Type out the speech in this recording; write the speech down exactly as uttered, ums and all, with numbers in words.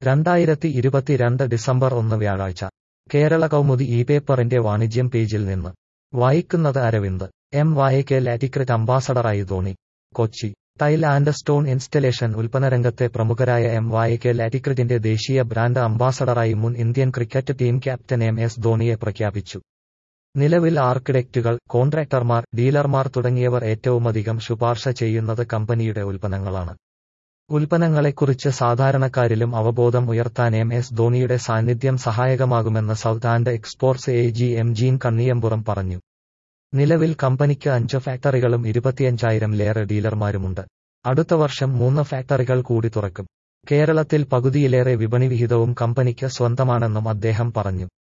രണ്ടായിരത്തി ഇരുപത്തിരണ്ട് ഡിസംബർ ഒന്ന് വ്യാഴാഴ്ച കേരള കൗമുദി ഈ പേപ്പറിന്റെ വാണിജ്യം പേജിൽ നിന്ന് വായിക്കുന്നത് അരവിന്ദ്. എം വായയ്ക്ക് ലാറ്റിക്രിറ്റ് അംബാസഡറായി Dhoni. Kochi. Tile and stone installation ഉൽപ്പന്നരംഗത്തെ പ്രമുഖരായ എം വായയ്ക്ക് ലാറ്റിക്രിറ്റിന്റെ ദേശീയ ബ്രാൻഡ് അംബാസഡറായി മുൻ Indian cricket team captain M S ധോണിയെ പ്രഖ്യാപിച്ചു. നിലവിൽ ആർക്കിടെക്റ്റുകൾ, കോൺട്രാക്ടർമാർ, ഡീലർമാർ തുടങ്ങിയവർ ഏറ്റവുമധികം ശുപാർശ ചെയ്യുന്നത് കമ്പനിയുടെ ഉൽപ്പന്നങ്ങളാണ്. ഉൽപ്പന്നങ്ങളെക്കുറിച്ച് സാധാരണക്കാരിലും അവബോധം ഉയർത്താൻ എം എസ് ധോണിയുടെ സാന്നിധ്യം സഹായകമാകുമെന്ന് south and exports A G M Jean Kanniyampuram പറഞ്ഞു. നിലവിൽ കമ്പനിക്ക് അഞ്ച് ഫാക്ടറികളും ഇരുപത്തിയഞ്ചായിരം ലേറെ ഡീലർമാരുമുണ്ട്. അടുത്ത വർഷം മൂന്ന് ഫാക്ടറികൾ കൂടി തുറക്കും. കേരളത്തിൽ പകുതിയിലേറെ വിപണി വിഹിതവും കമ്പനിക്ക് സ്വന്തമാണെന്നും അദ്ദേഹം പറഞ്ഞു.